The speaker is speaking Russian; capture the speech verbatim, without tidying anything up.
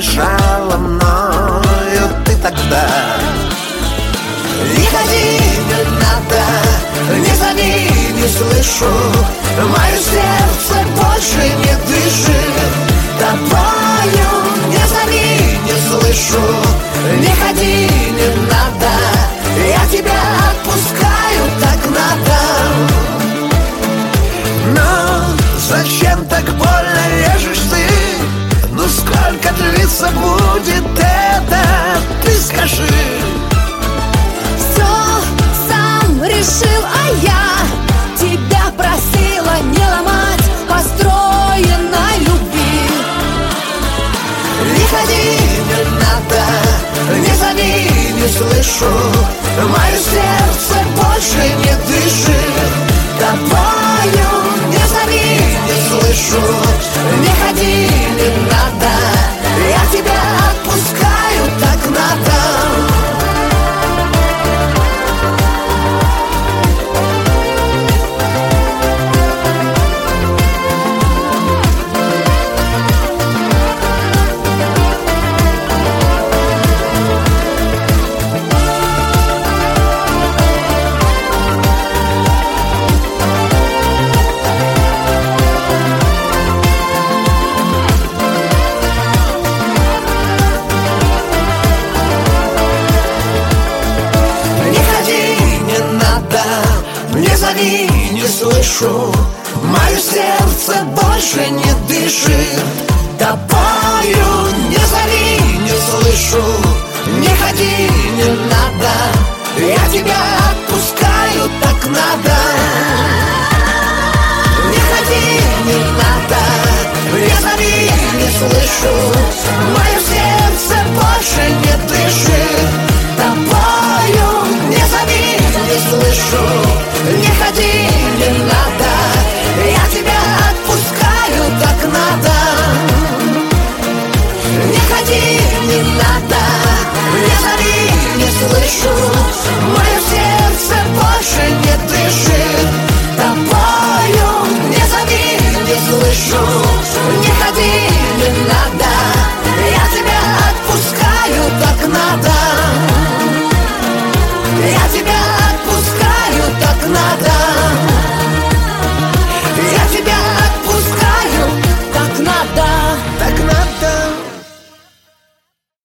дышала мною ты тогда. Не ходи, не надо, не зови, не слышу, мое сердце больше не дышит тобою. Не зови, не слышу, не ходи, не надо, я тебя отпускаю, так надо. Но зачем так больно режешь ты? Ну сколько длиться будет это, ты скажи. Все сам решил, а я тебя просила не ломать построенной любви. Не ходи, не надо, не зови, не слышу, мое сердце больше не дышит тобою. Не зови, не слышу, не ходи, не надо, я тебя отпускаю, так надо. Не слышу, мое сердце больше не дышит тобою. Не зови, не слышу, не ходи, не надо, я тебя отпускаю, так надо. Не ходи, не надо, не зови, не слышу, мое сердце больше не дышит тобою. Не зови, не слышу, не ходи, не надо, я тебя отпускаю, так надо. Не ходи, не надо, не зови, не слышу,